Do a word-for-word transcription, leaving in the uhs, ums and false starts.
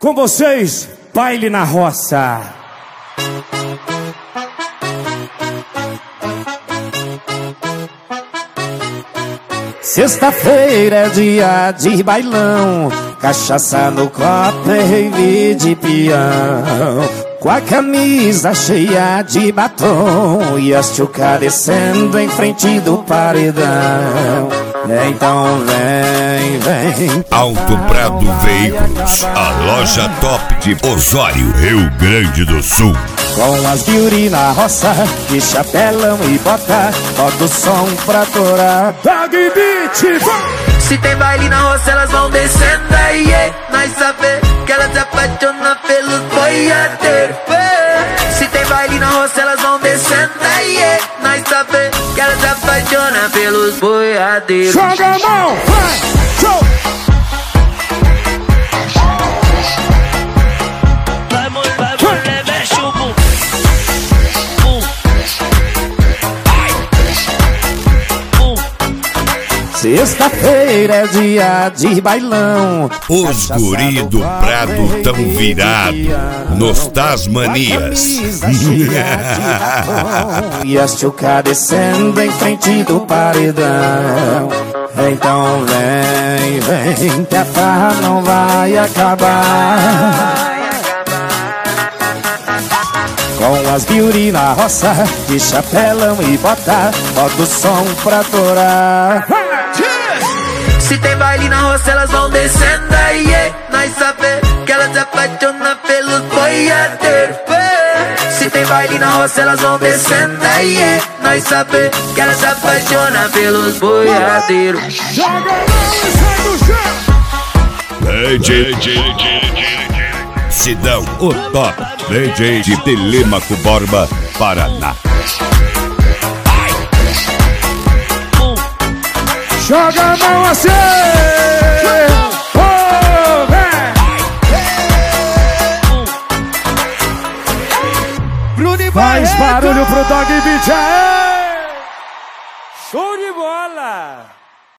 Com vocês, Baile na Roça. Sexta-feira é dia de bailão, cachaça no copo e rave de peão, com a camisa cheia de batom e as tchuca descendo em frente do paredão. Então vem, vem. Alto Prado Veículos, a loja top de Osório, Rio Grande do Sul. Com as beauty na roça, de chapelão e bota, bota o som pra torar. Dog Beat, se tem baile na roça, elas vão descendo aí, yeah. Nós saber que elas se apaixonam pelos boiadeiros. Se tem baile na roça, elas vão descendo aí, yeah. Nós saber que elas se apaixonam pelos boiadeiros. Joga a mão, vai, show! Vamos, vamos, mexe o bum. Sexta-feira é dia de bailão, os guri do Prado tão virado nos Tasmanias. E as tchuca descendo em frente do paredão. Então vem, vem, que a farra não vai acabar. Com as beauty na roça, de chapelão e bota, bota o som pra torar. Se tem baile na roça, elas vão descendo aí, yeah. Nós saber que elas se apaixonam pelos boiadeiros. Se tem baile na roça, elas vão descendo aí, yeah. Nós saber que elas se apaixonam pelos boiadeiros. Joga a mão e sai do chão. D J Sidão, o top D J de Telêmaco Borba, Paraná. Joga a mão assim! Oh, vem! Faz barulho pro Dog Beat, aê! Show de bola!